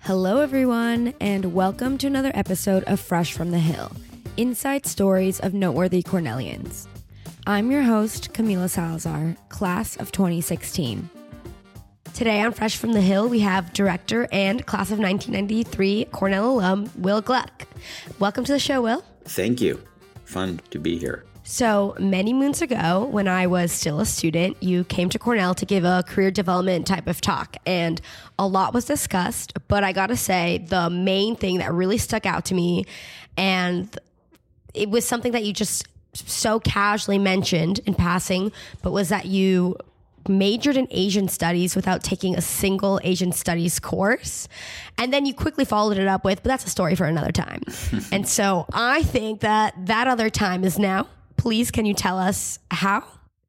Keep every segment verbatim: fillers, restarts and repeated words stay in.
Hello, everyone, and welcome to another episode of Fresh from the Hill, inside stories of noteworthy Cornellians. I'm your host, Camila Salazar, class of twenty sixteen. Today on Fresh from the Hill, we have director and class of nineteen ninety-three Cornell alum, Will Gluck. Welcome to the show, Will. Thank you. Fun to be here. So many moons ago, when I was still a student, you came to Cornell to give a career development type of talk, and a lot was discussed, but I gotta say, the main thing that really stuck out to me, and it was something that you just so casually mentioned in passing, but was that you majored in Asian studies without taking a single Asian studies course. And then you quickly followed it up with, but that's a story for another time. And so I think that that other time is now. Please, can you tell us how?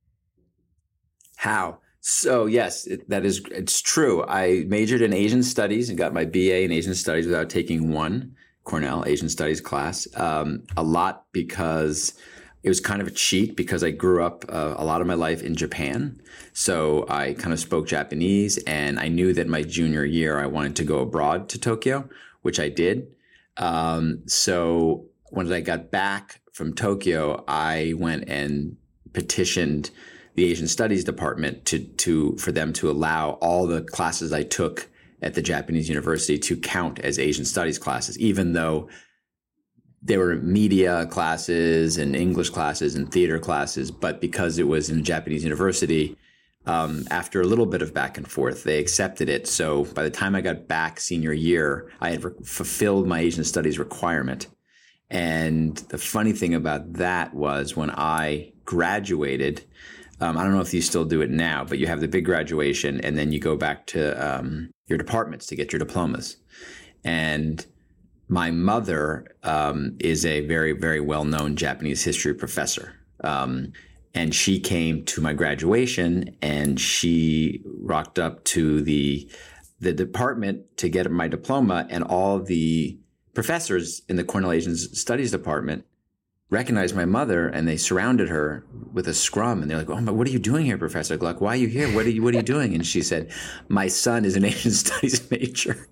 How? So yes, it, that is, it's true. I majored in Asian studies and got my B A in Asian studies without taking one Cornell Asian studies class. Um, a lot because it was kind of a cheat because I grew up uh, a lot of my life in Japan. So I kind of spoke Japanese, and I knew that my junior year I wanted to go abroad to Tokyo, which I did. Um, so when I got back from Tokyo, I went and petitioned the Asian Studies department to to for them to allow all the classes I took at the Japanese university to count as Asian Studies classes, even though there were media classes and English classes and theater classes. But because it was in a Japanese university, um, after a little bit of back and forth, they accepted it. So by the time I got back senior year, I had re- fulfilled my Asian Studies requirement. And the funny thing about that was when I graduated, um, I don't know if you still do it now, but you have the big graduation and then you go back to um, your departments to get your diplomas. And my mother um, is a very, very well-known Japanese history professor. Um, and she came to my graduation and she rocked up to the the department to get my diploma, and all the professors in the Cornell Asian Studies department recognized my mother, and they surrounded her with a scrum, and they're like, "Oh, but what are you doing here, Professor Gluck? Why are you here? What are you What are you doing?" And she said, "My son is an Asian Studies major,"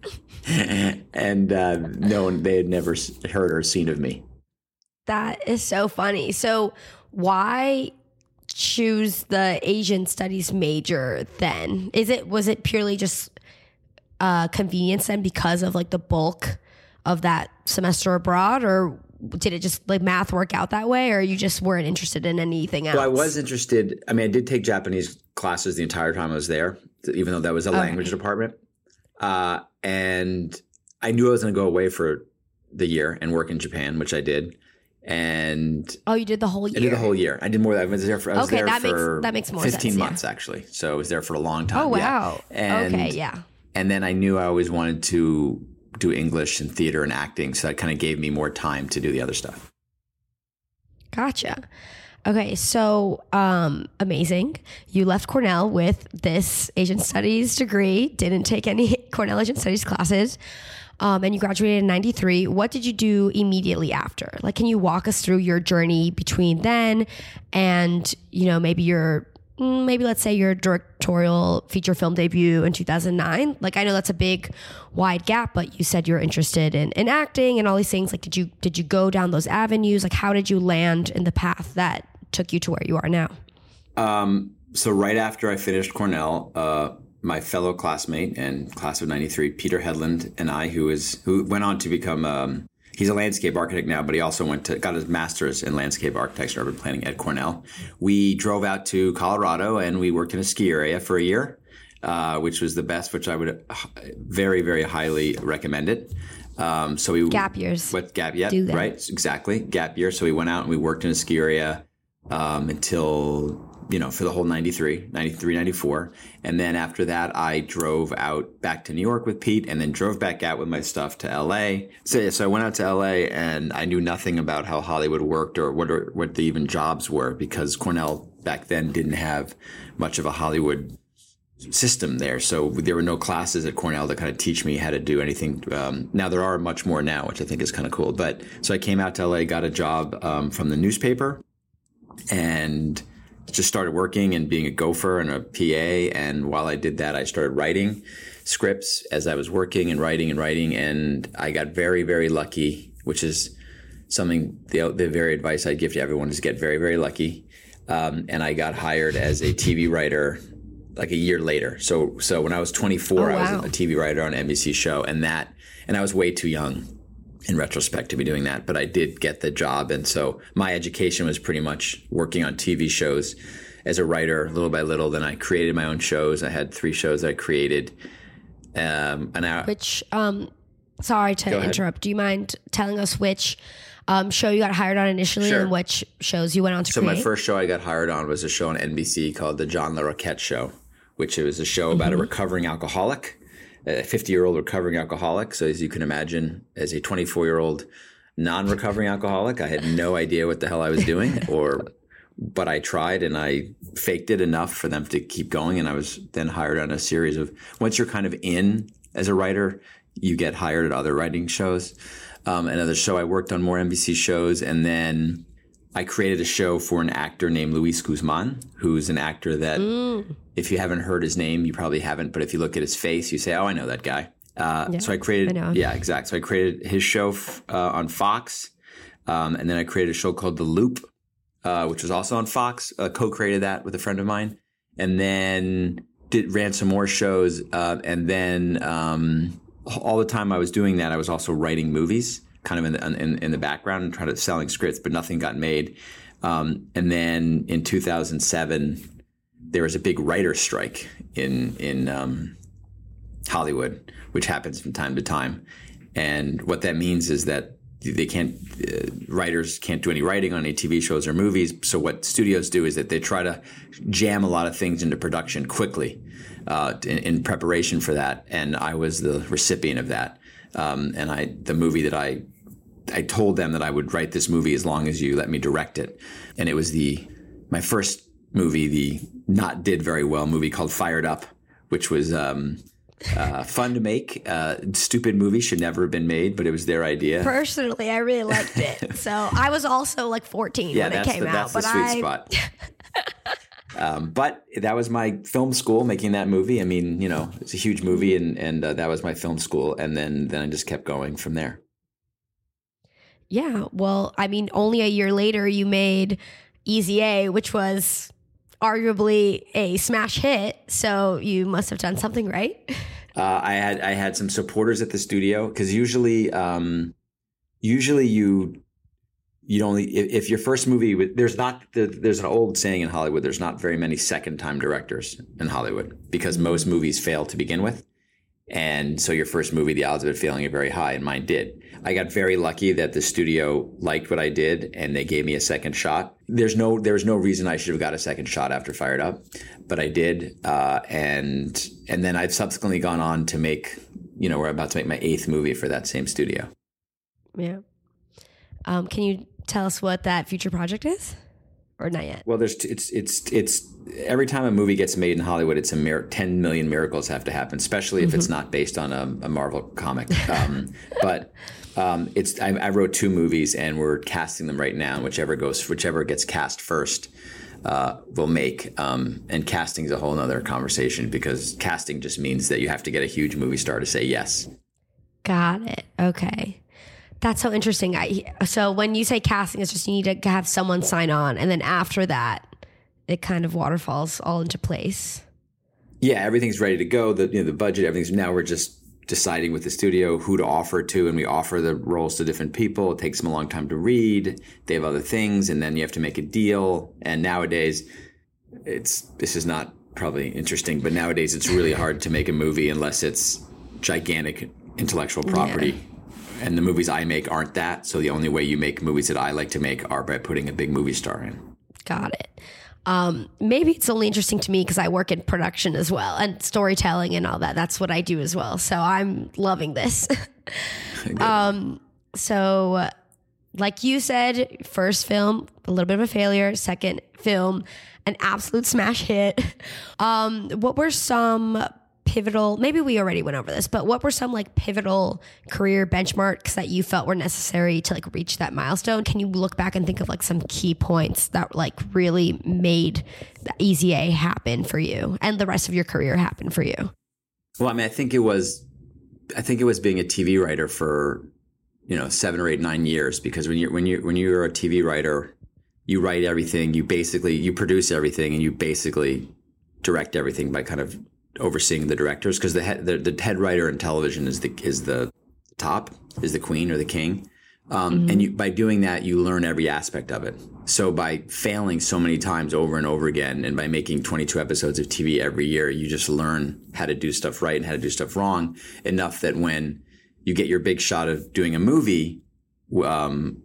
and uh, no one they had never heard or seen of me. That is so funny. So why choose the Asian Studies major then? Is it was it purely just uh, convenience then because of like the bulk of that semester abroad, or did it just like math work out that way, or you just weren't interested in anything else? Well, I was interested. I mean, I did take Japanese classes the entire time I was there, even though that was a okay. language department. Uh, and I knew I was going to go away for the year and work in Japan, which I did. And oh, you did the whole year? I did the whole year. I did more. I was there for, I was okay, there that for makes, that makes more fifteen sense, months, yeah. actually. So I was there for a long time. Oh, wow. Yeah. And, okay, yeah. And then I knew I always wanted to do English and theater and acting. So that kind of gave me more time to do the other stuff. Gotcha. Okay. So, um, amazing. You left Cornell with this Asian Studies degree, didn't take any Cornell Asian Studies classes. Um, and you graduated in ninety-three. What did you do immediately after? Like, can you walk us through your journey between then and, you know, maybe your maybe let's say your directorial feature film debut in two thousand nine. Like, I know that's a big wide gap, but you said you're interested in, in acting and all these things. Like, did you, did you go down those avenues? Like, how did you land in the path that took you to where you are now? Um, so right after I finished Cornell, uh, my fellow classmate and class of ninety-three, Peter Hedlund, and I, who is, who went on to become, um, he's a landscape architect now, but he also went to got his master's in landscape architecture and urban planning at Cornell. We drove out to Colorado and we worked in a ski area for a year, uh, which was the best, which I would very, very highly recommend it. Um, so we gap years. What gap? Yeah, Do that. Right. Exactly. Gap year. So we went out and we worked in a ski area um, until, you know, for the whole ninety-three, ninety-three, ninety-four. And then after that, I drove out back to New York with Pete and then drove back out with my stuff to L A. So, so I went out to L A and I knew nothing about how Hollywood worked or what, or what the even jobs were, because Cornell back then didn't have much of a Hollywood system there. So there were no classes at Cornell that kind of teach me how to do anything. Um, now there are much more now, which I think is kind of cool. But so I came out to L A, got a job um, from the newspaper, and just started working and being a gopher and a P A. And while I did that, I started writing scripts as I was working and writing and writing. And I got very, very lucky, which is something, the, the very advice I'd give to everyone is get very, very lucky. Um, and I got hired as a T V writer like a year later. So, so when I was twenty-four, oh, wow. I was a T V writer on an N B C show, and that, and I was way too young in retrospect to be doing that, but I did get the job. And so my education was pretty much working on T V shows as a writer little by little. Then I created my own shows. I had three shows that I created. Um, and I, which, um, sorry to interrupt. Do you mind telling us which um, show you got hired on initially sure. and which shows you went on to so create? So my first show I got hired on was a show on N B C called The John LaRoquette Show, which was a show about mm-hmm. a recovering alcoholic. A fifty-year-old recovering alcoholic. So as you can imagine, as a twenty-four-year-old non-recovering alcoholic, I had no idea what the hell I was doing, or but I tried and I faked it enough for them to keep going. And I was then hired on a series of, once you're kind of in as a writer, you get hired at other writing shows. Um, another show, I worked on more N B C shows, and then I created a show for an actor named Luis Guzman, who's an actor that, mm. if you haven't heard his name, you probably haven't. But if you look at his face, you say, "Oh, I know that guy." Uh, yeah, so I created, I yeah, exactly. So I created his show f- uh, on Fox, um, and then I created a show called The Loop, uh, which was also on Fox. Uh, co-created that with a friend of mine, and then did ran some more shows. Uh, and then um, all the time I was doing that, I was also writing movies, kind of in the in, in the background and trying to selling scripts, but nothing got made. Um, and then in two thousand seven, there was a big writer's strike in in um, Hollywood, which happens from time to time. And what that means is that they can't uh, writers can't do any writing on any T V shows or movies. So what studios do is that they try to jam a lot of things into production quickly uh, in, in preparation for that. And I was the recipient of that. Um, and I the movie that I I told them that I would write this movie as long as you let me direct it. And it was the my first movie, the not did very well movie called Fired Up, which was um, uh, fun to make. Uh, stupid movie, should never have been made, but it was their idea. Personally, I really liked it. So I was also like fourteen yeah, when it came the, out. That's the sweet I... spot. Um, but that was my film school, making that movie. I mean, you know, it's a huge movie, and and uh, that was my film school, and then then I just kept going from there. Yeah, well, I mean, only a year later, you made Easy A, which was arguably a smash hit. So you must have done something right. Uh, I had I had some supporters at the studio, because usually um, usually you. You'd only if, if your first movie there's not there's an old saying in Hollywood, there's not very many second time directors in Hollywood, because most movies fail to begin with, and so your first movie, the odds of it failing are very high, and mine did. I got very lucky that the studio liked what I did and they gave me a second shot. There's no there was no reason I should have got a second shot after Fired Up, but I did, uh, and and then I've subsequently gone on to make, you know, we're about to make my eighth movie for that same studio. Yeah. Um, can you tell us what that future project is, or not yet? Well, there's it's it's it's every time a movie gets made in Hollywood, it's a mir- ten million miracles have to happen, especially if mm-hmm. it's not based on a, a Marvel comic. Um, but um, it's I, I wrote two movies, and we're casting them right now. And whichever goes, whichever gets cast first, uh, will make. Um, and casting is a whole other conversation, because casting just means that you have to get a huge movie star to say yes. Got it. Okay. That's so interesting. I, so when you say casting, it's just you need to have someone sign on, and then after that, it kind of waterfalls all into place. Yeah, everything's ready to go. The you know, the budget, everything's now we're just deciding with the studio who to offer to, and we offer the roles to different people. It takes them a long time to read. They have other things, and then you have to make a deal. And nowadays, it's this is not probably interesting, but nowadays it's really hard to make a movie unless it's gigantic intellectual property. Yeah. And the movies I make aren't that. So the only way you make movies that I like to make are by putting a big movie star in. Got it. Um, maybe it's only interesting to me because I work in production as well, and storytelling and all that. That's what I do as well. So I'm loving this. um, so like you said, first film, a little bit of a failure. Second film, an absolute smash hit. Um, what were some pivotal, maybe we already went over this, but what were some like pivotal career benchmarks that you felt were necessary to like reach that milestone? Can you look back and think of like some key points that like really made the E Z A happen for you and the rest of your career happen for you? Well, I mean, I think it was, I think it was being a T V writer for, you know, seven or eight, nine years, because when you're, when you when you're a T V writer, you write everything, you basically, you produce everything, and you basically direct everything by kind of overseeing the directors, because the head, the, the head writer in television is the, is the top, is the queen or the king. Um, mm-hmm. And you, by doing that, you learn every aspect of it. So by failing so many times over and over again, and by making twenty-two episodes of T V every year, you just learn how to do stuff right and how to do stuff wrong enough that when you get your big shot of doing a movie, um,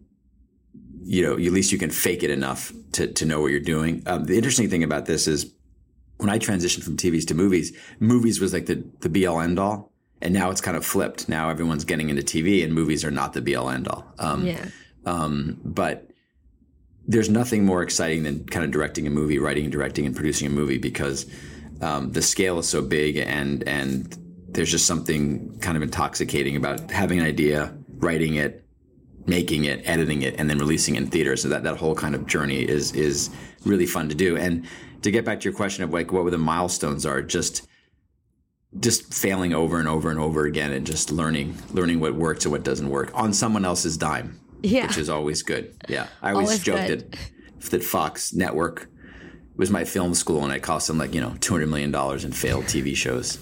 you know, at least you can fake it enough to, to know what you're doing. Um, the interesting thing about this is when I transitioned from T Vs to movies, movies was like the, the be all end all. And now it's kind of flipped. Now everyone's getting into T V and movies are not the be all end all. Um, yeah. Um, but there's nothing more exciting than kind of directing a movie, writing and directing and producing a movie, because um, the scale is so big, and and there's just something kind of intoxicating about having an idea, writing it, making it, editing it, and then releasing it in theaters. So that, that whole kind of journey is is really fun to do. And to get back to your question of like what the milestones are, just just failing over and over and over again, and just learning learning what works and what doesn't work on someone else's dime, yeah. which is always good. Yeah, I always, always joked that, that Fox Network was my film school, and it cost them like, you know, two hundred million dollars in failed T V shows.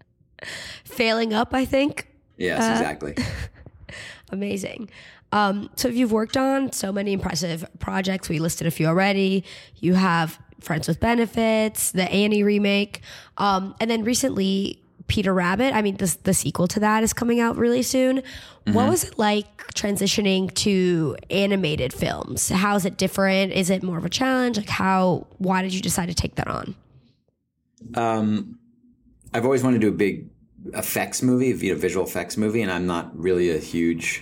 Failing up, I think. Yes, uh, exactly. Amazing. Um, so you've worked on so many impressive projects. We listed a few already. You have Friends with Benefits, the Annie remake, um, and then recently Peter Rabbit. I mean, the, the sequel to that is coming out really soon. Mm-hmm. What was it like transitioning to animated films? How is it different? Is it more of a challenge? Like how, why did you decide to take that on? Um, I've always wanted to do a big effects movie, you know, visual effects movie, and I'm not really a huge,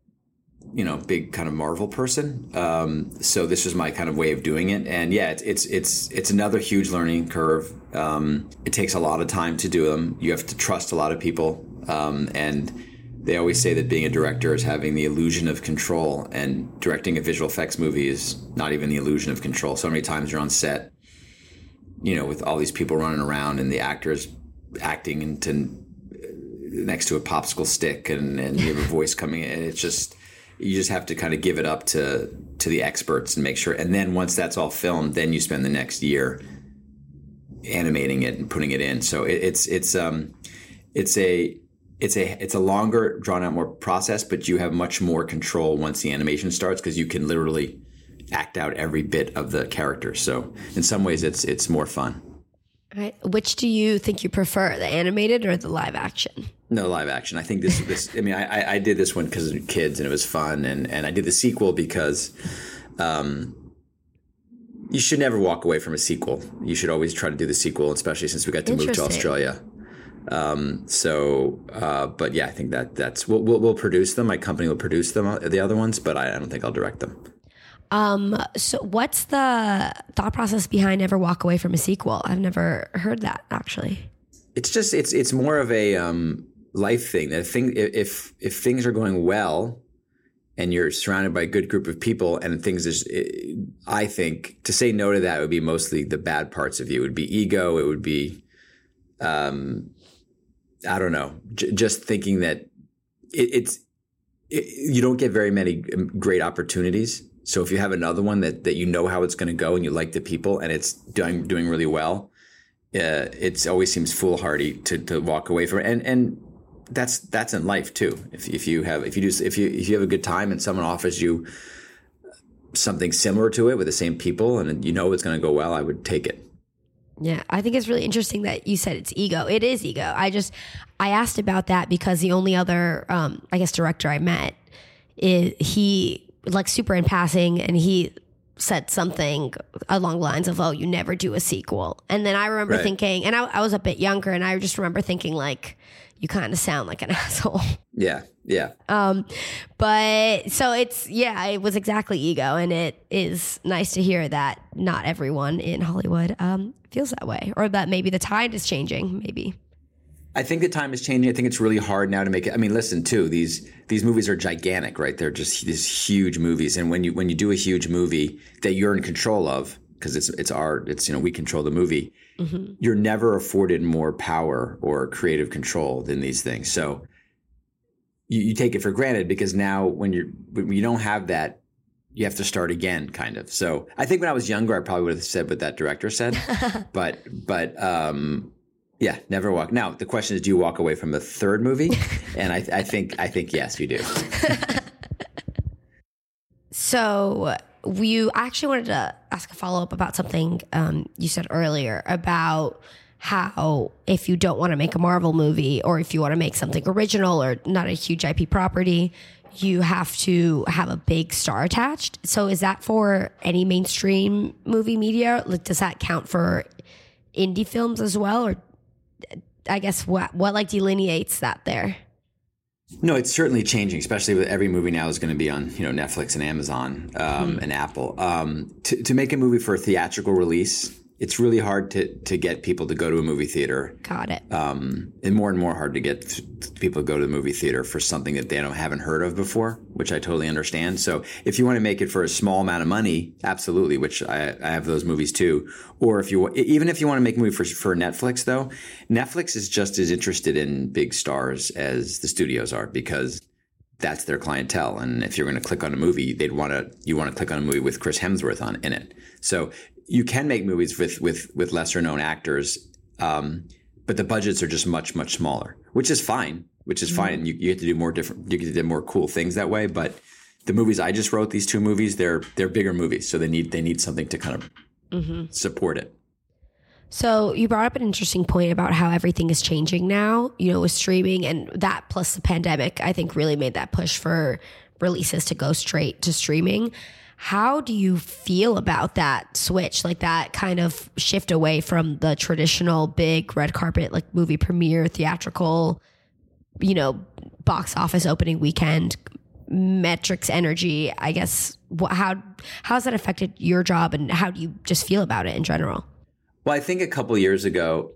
you know, big kind of Marvel person. Um, so this was my kind of way of doing it. And yeah, it's, it's, it's, it's another huge learning curve. Um, it takes a lot of time to do them. You have to trust a lot of people. Um, and they always say that being a director is having the illusion of control, and directing a visual effects movie is not even the illusion of control. So many times you're on set, you know, with all these people running around and the actors acting into next to a popsicle stick, and, and you have a voice coming in. It's just, you just have to kind of give it up to to the experts and make sure. And then once that's all filmed, then you spend the next year animating it and putting it in. So it, it's it's um it's a it's a it's a longer, drawn out more process, but you have much more control once the animation starts, because you can literally act out every bit of the character. So in some ways, it's it's more fun. All right. Which do you think you prefer, the animated or the live action? No, live action. I think this, this I mean, I, I did this one because of kids and it was fun. And, and I did the sequel because um, you should never walk away from a sequel. You should always try to do the sequel, especially since we got to move to Australia. Um, so, uh, but yeah, I think that that's, we'll, we'll, we'll produce them. My company will produce them, the other ones, but I, I don't think I'll direct them. Um, so what's the thought process behind never walk away from a sequel? I've never heard that, actually. It's just, it's, it's more of a, um, life thing that thing, if, if things are going well and you're surrounded by a good group of people and things is, I think to say no to that would be mostly the bad parts of you. It would be ego. It would be, um, I don't know, j- just thinking that it, it's, it, you don't get very many great opportunities. So if you have another one that, that you know how it's going to go and you like the people and it's doing doing really well, uh, it always seems foolhardy to, to walk away from it. And and that's that's in life too. If if you have if you do if you if you have a good time and someone offers you something similar to it with the same people and you know it's going to go well, I would take it. Yeah, I think it's really interesting that you said it's ego. It is ego. I just I asked about that because the only other um, I guess director I met is he. like super in passing, and he said something along the lines of, oh, you never do a sequel. And then I remember right. thinking, and I, I was a bit younger, and I just remember thinking like, you kind of sound like an asshole. Yeah. Yeah. Um, but so it's, yeah, it was exactly ego. And it is nice to hear that not everyone in Hollywood um, feels that way, or that maybe the tide is changing, maybe. I think the time is changing. I think it's really hard now to make it. I mean, listen, too, these these movies are gigantic, right? They're just these huge movies. And when you when you do a huge movie that you're in control of, because it's it's our it's you know we control the movie, mm-hmm. you're never afforded more power or creative control than these things. So you, you take it for granted because now when you're when you don't have that, you have to start again, kind of. So I think when I was younger, I probably would have said what that director said, but but. um Yeah, never walk. Now the question is, do you walk away from the third movie? And I, I think, I think yes, you do. So you actually wanted to ask a follow up about something um, you said earlier about how if you don't want to make a Marvel movie or if you want to make something original or not a huge I P property, you have to have a big star attached. So is that for any mainstream movie media? Like, does that count for indie films as well, or I guess what what like delineates that there? No, it's certainly changing, especially with every movie now is going to be on, you know, Netflix and Amazon um, mm. and Apple. Um, to, to make a movie for a theatrical release, it's really hard to to get people to go to a movie theater. Got it. Um, and more and more hard to get people to go to the movie theater for something that they don't haven't heard of before, which I totally understand. So if you want to make it for a small amount of money, absolutely, which I, I have those movies too. Or if you even if you want to make a movie for for Netflix, though, Netflix is just as interested in big stars as the studios are because that's their clientele. And if you're going to click on a movie, they'd want to you want to click on a movie with Chris Hemsworth on in it. So you can make movies with with with lesser known actors, um, but the budgets are just much much smaller, which is fine. Which is fine. Mm-hmm. You, you get to do more different. You get to do more cool things that way. But the movies I just wrote, these two movies, they're they're bigger movies, so they need they need something to kind of mm-hmm. support it. So you brought up an interesting point about how everything is changing now. You know, with streaming and that plus the pandemic, I think really made that push for releases to go straight to streaming. How do you feel about that switch, like that kind of shift away from the traditional big red carpet, like movie premiere, theatrical, you know, box office opening weekend, metrics energy? I guess, how, how has that affected your job and how do you just feel about it in general? Well, I think a couple of years ago,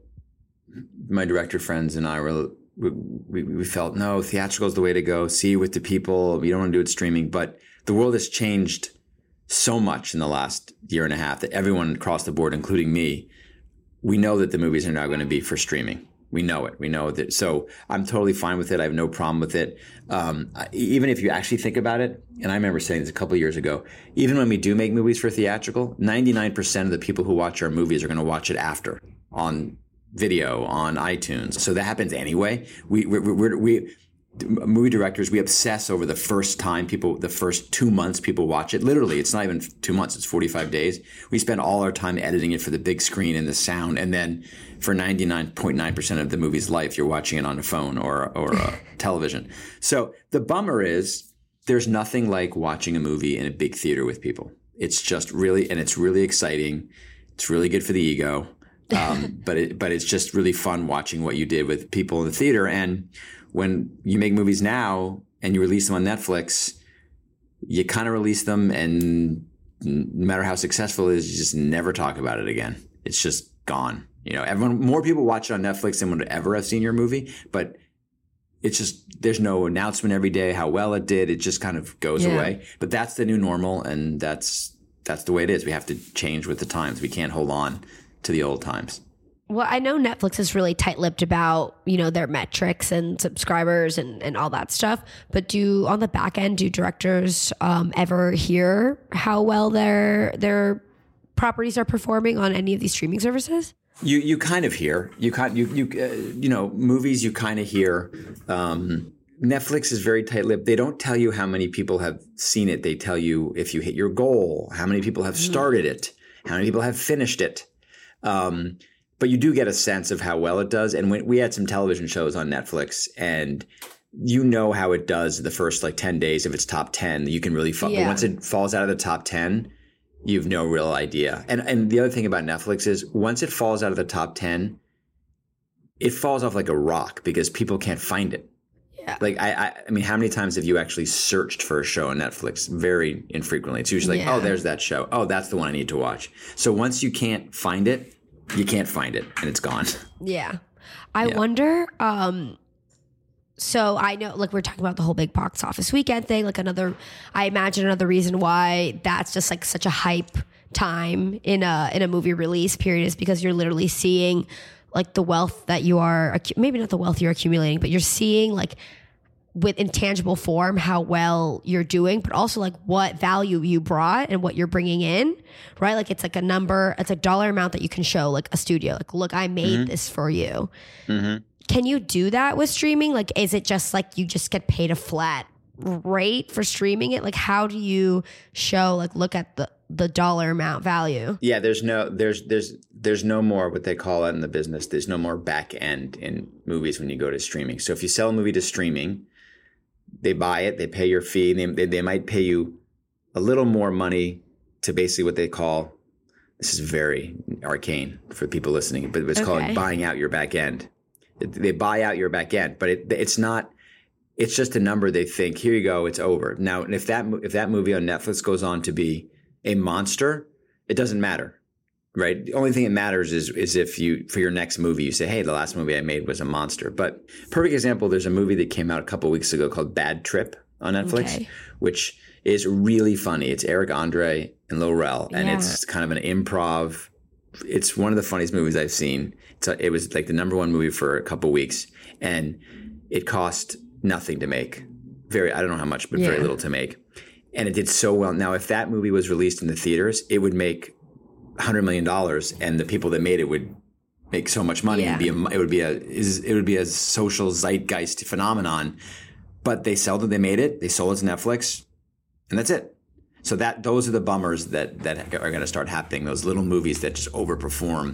my director friends and I were, we, we, we felt, no, theatrical is the way to go. See with the people. You don't want to do it streaming, but the world has changed so much in the last year and a half that everyone across the board, including me, we know that the movies are now going to be for streaming. We know it. We know that. So I'm totally fine with it. I have no problem with it. Um, even if you actually think about it, and I remember saying this a couple of years ago, even when we do make movies for theatrical, ninety-nine percent of the people who watch our movies are going to watch it after on video, on iTunes. So that happens anyway. We, we, we, we movie directors, we obsess over the first time people, the first two months people watch it. Literally, it's not even two months, it's forty-five days. We spend all our time editing it for the big screen and the sound. And then for ninety-nine point nine percent of the movie's life, you're watching it on a phone or, or a television. So the bummer is there's nothing like watching a movie in a big theater with people. It's just really, and it's really exciting. It's really good for the ego. Um, but it, but it's just really fun watching what you did with people in the theater. And when you make movies now and you release them on Netflix, you kind of release them and no matter how successful it is, you just never talk about it again. It's just gone. You know, everyone, more people watch it on Netflix than would ever have seen your movie, but it's just, there's no announcement every day how well it did. It just kind of goes yeah. away. But that's the new normal, and that's that's the way it is. We have to change with the times. We can't hold on to the old times. Well, I know Netflix is really tight-lipped about, you know, their metrics and subscribers and, and all that stuff. But do on the back end, do directors um, ever hear how well their their properties are performing on any of these streaming services? You you kind of hear you kind you you uh, you know movies you kind of hear. Um, Netflix is very tight-lipped. They don't tell you how many people have seen it. They tell you if you hit your goal, how many people have started it, how many people have finished it. Um, But you do get a sense of how well it does. And when we had some television shows on Netflix, and you know how it does the first like ten days. If it's top ten, you can really fall. Yeah. But once it falls out of the top ten, you have no real idea. And and the other thing about Netflix is once it falls out of the top ten, it falls off like a rock because people can't find it. Yeah. Like I, I, I mean, how many times have you actually searched for a show on Netflix? Very infrequently. It's usually like, yeah. oh, there's that show. Oh, that's the one I need to watch. So once you can't find it, you can't find it and it's gone. Yeah. I Yeah. wonder, um, so I know, like we're talking about the whole big box office weekend thing, like another, I imagine another reason why that's just like such a hype time in a, in a movie release period is because you're literally seeing like the wealth that you are, accu- maybe not the wealth you're accumulating, but you're seeing like with intangible form how well you're doing, but also like what value you brought and what you're bringing in, right? Like it's like a number, it's a dollar amount that you can show like a studio. Like, look, I made Mm-hmm. this for you. Mm-hmm. Can you do that with streaming? Like, is it just like you just get paid a flat rate for streaming it? Like, how do you show, like, look at the, the dollar amount value? Yeah, there's no there's there's there's no more what they call it in the business. There's no more back end in movies when you go to streaming. So if you sell a movie to streaming, they buy it, they pay your fee, and they they, they might pay you a little more money to basically what they call, this is very arcane for people listening, but it's Okay. called buying out your back end. They buy out your back end, but it, it's not. It's just a number they think. Here you go. It's over now. If that if that movie on Netflix goes on to be a monster, it doesn't matter, right? The only thing that matters is is if you for your next movie you say, hey, the last movie I made was a monster. But perfect example. There's a movie that came out a couple weeks ago called Bad Trip on Netflix, Okay. which is really funny. It's Eric Andre and Lil Rel, and Yeah. it's kind of an improv. It's one of the funniest movies I've seen. It's a, it was like the number one movie for a couple weeks, and it cost nothing to make. Very, I don't know how much, but very Yeah. little to make. And it did so well. Now, if that movie was released in the theaters, it would make one hundred million dollars, and the people that made it would make so much money. Yeah. It'd be a, it would be a is- it would be a social zeitgeist phenomenon. But they sold it. They made it. They sold it to Netflix, and that's it. So that those are the bummers that that are going to start happening. Those little movies that just overperform.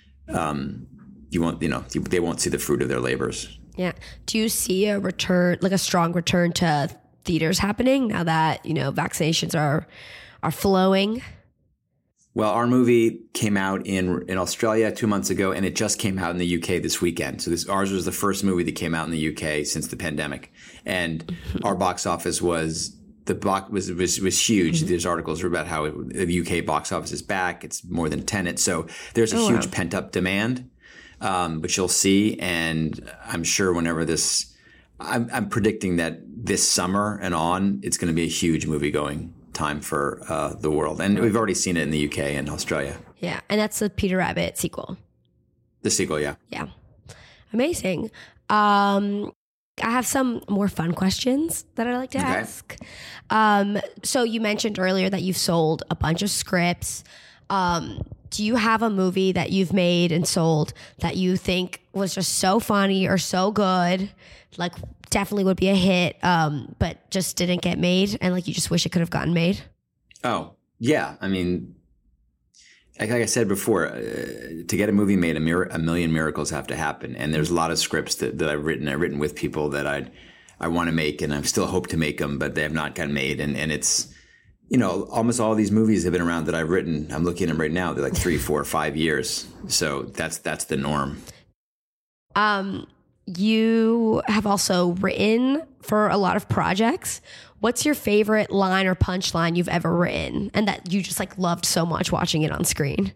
Um, you won't, you know, you, they won't see the fruit of their labors. Yeah. Do you see a return, like a strong return to theaters happening now that, you know, vaccinations are are flowing? Well, our movie came out in in Australia two months ago, and it just came out in the U K this weekend. So this ours was the first movie that came out in the U K since the pandemic, and our box office was the box was was was huge. Mm-hmm. There's articles about how it, the U K box office is back. It's more than Tenet. So there's a Oh, huge wow. pent up demand, um, which you'll see. And I'm sure whenever this, I'm, I'm predicting that this summer and on, it's going to be a huge movie going time for uh, the world. And we've already seen it in the U K and Australia. Yeah. And that's the Peter Rabbit sequel. The sequel, yeah. Yeah. Amazing. Um, I have some more fun questions that I'd like to Okay. ask. Um, so you mentioned earlier that you've sold a bunch of scripts. Um, do you have a movie that you've made and sold that you think was just so funny or so good, like definitely would be a hit, um, but just didn't get made and like you just wish it could have gotten made? Oh, yeah. I mean, like, like I said before, uh, to get a movie made, a, mir- a million miracles have to happen. And there's a lot of scripts that, that I've written. I've written with people that I I want to make, and I still hope to make them, but they have not gotten made. And and it's, you know, almost all these movies have been around that I've written. I'm looking at them right now. They're like three, four, five years. So that's that's the norm. Um, you have also written for a lot of projects. What's your favorite line or punchline you've ever written and that you just like loved so much watching it on screen?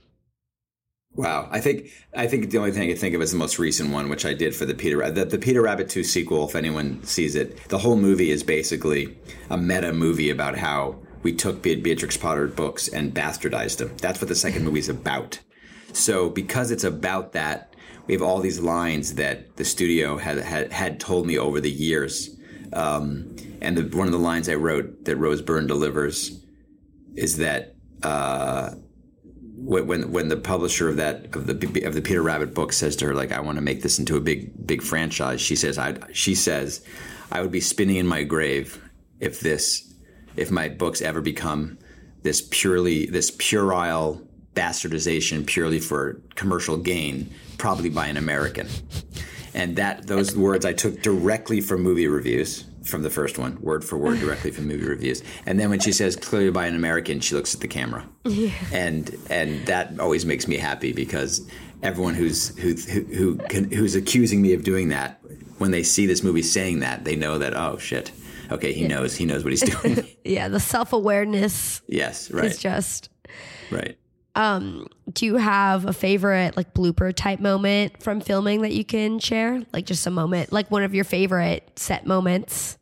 Wow, I think I think the only thing I can think of is the most recent one, which I did for the Peter Rabbit, the, the Peter Rabbit two sequel. If anyone sees it, the whole movie is basically a meta movie about how we took Be- Beatrix Potter books and bastardized them. That's what the second movie is about. So because it's about that, we have all these lines that the studio had had, had told me over the years. Um, and the, one of the lines I wrote that Rose Byrne delivers is that. Uh, When when the publisher of that of the of the Peter Rabbit book says to her, like, I want to make this into a big big franchise, she says I she says I would be spinning in my grave if this if my books ever become this purely this puerile bastardization purely for commercial gain, probably by an American. And that those words I took directly from movie reviews. From the first one, word for word, directly from movie reviews. And then when she says clearly by an American, she looks at the camera, yeah. and and that always makes me happy because everyone who's who who, who can, who's accusing me of doing that, when they see this movie saying that, they know that, oh shit, okay, he yeah. knows he knows what he's doing. Yeah, the self awareness. Yes, right. Is just right. Um, do you have a favorite like blooper type moment from filming that you can share? Like just a moment, like one of your favorite set moments?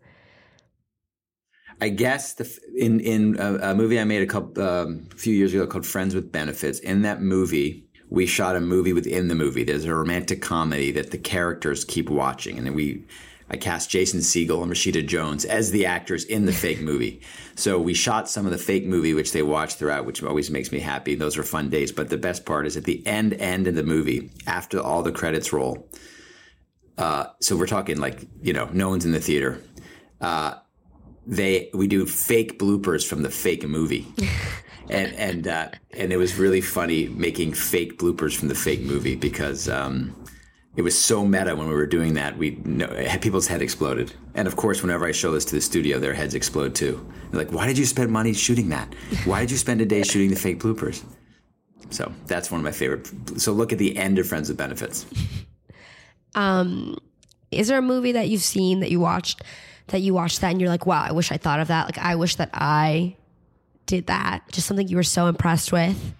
I guess the in in a, a movie I made a couple um, a few years ago called Friends with Benefits. In that movie, we shot a movie within the movie. There's a romantic comedy that the characters keep watching, and then we. I cast Jason Segel and Rashida Jones as the actors in the fake movie. So we shot some of the fake movie, which they watch throughout, which always makes me happy. Those are fun days. But the best part is at the end, end of the movie, after all the credits roll. Uh, so we're talking like, you know, no one's in the theater. Uh, they we do fake bloopers from the fake movie. and and uh, and it was really funny making fake bloopers from the fake movie because um, – it was so meta when we were doing that. We know, people's head exploded. And of course, whenever I show this to the studio, their heads explode too. They're like, why did you spend money shooting that? Why did you spend a day shooting the fake bloopers? So that's one of my favorite. So look at the end of Friends with Benefits. Um, is there a movie that you've seen that you watched that you watched that and you're like, wow, I wish I thought of that. Like, I wish that I did that. Just something you were so impressed with.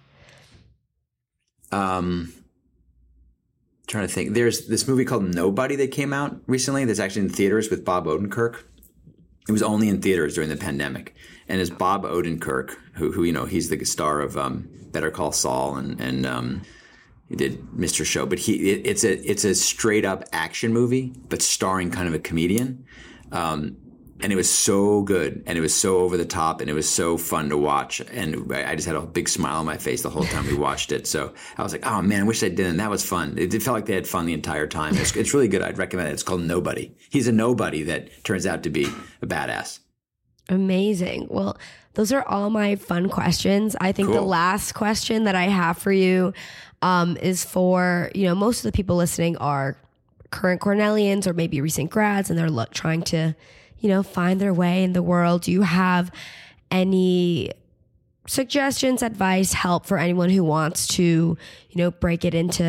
Um... Trying to think. There's this movie called Nobody that came out recently that's actually in theaters with Bob Odenkirk. It was only in theaters during the pandemic. And it's Bob Odenkirk, who, who you know, he's the star of um, Better Call Saul and, and um, he did Mister Show. But he it, it's a it's a straight up action movie, but starring kind of a comedian. Um, and it was so good, and it was so over the top, and it was so fun to watch. And I just had a big smile on my face the whole time we watched it. So I was like, oh man, I wish I didn't. That was fun. It, it felt like they had fun the entire time. It's, it's really good. I'd recommend it. It's called Nobody. He's a nobody that turns out to be a badass. Amazing. Well, those are all my fun questions. I think cool. The last question that I have for you um, is for, you know, most of the people listening are current Cornellians or maybe recent grads, and they're lo- trying to, you know, find their way in the world. Do you have any suggestions, advice, help for anyone who wants to, you know, break it into,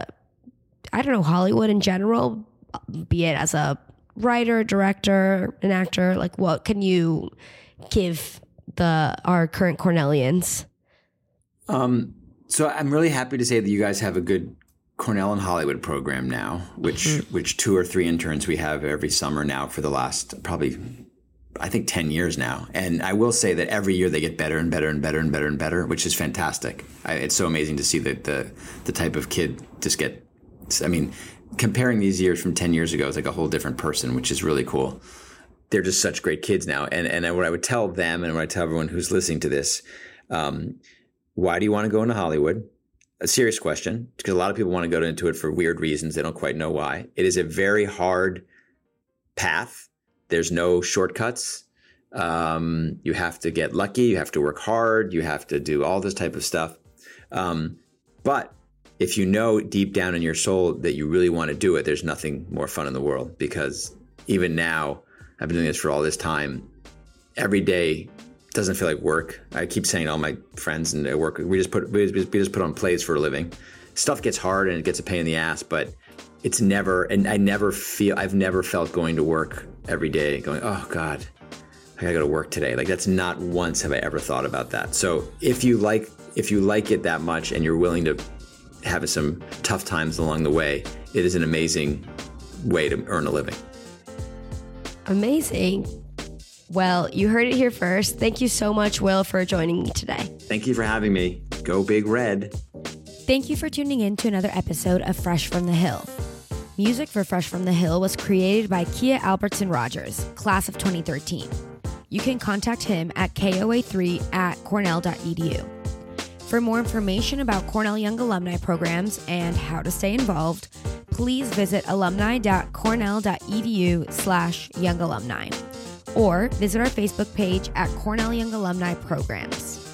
I don't know, Hollywood in general, be it as a writer, director, an actor? Like, what can you give the our current Cornellians? Um, so I'm really happy to say that you guys have a good Cornell in Hollywood program now, which mm-hmm. which two or three interns we have every summer now for the last probably, I think, ten years now. And I will say that every year they get better and better and better and better and better, which is fantastic. I, it's so amazing to see that the the type of kid just get, I mean, comparing these years from ten years ago is like a whole different person, which is really cool. They're just such great kids now. And, and what I would tell them and what I tell everyone who's listening to this, um, why do you want to go into Hollywood? A serious question, because a lot of people want to go into it for weird reasons. They don't quite know why. It is a very hard path. There's no shortcuts. Um, you have to get lucky. You have to work hard. You have to do all this type of stuff. Um, but if you know deep down in your soul that you really want to do it, there's nothing more fun in the world. Because even now, I've been doing this for all this time. Every day doesn't feel like work. I keep saying to all my friends and at work, we just put we just, we just put on plays for a living. Stuff gets hard and it gets a pain in the ass, but it's never, and I never feel, I've never felt going to work every day going, oh God, I gotta go to work today. Like that's not once have I ever thought about that. So if you like, if you like it that much and you're willing to have some tough times along the way, it is an amazing way to earn a living. Amazing. Well, you heard it here first. Thank you so much, Will, for joining me today. Thank you for having me. Go Big Red. Thank you for tuning in to another episode of Fresh from the Hill. Music for Fresh from the Hill was created by Kia Albertson Rogers, class of twenty thirteen. You can contact him at K O A three at cornell dot e d u. For more information about Cornell Young Alumni programs and how to stay involved, please visit alumni dot cornell dot e d u slash young alumni or visit our Facebook page at Cornell Young Alumni Programs.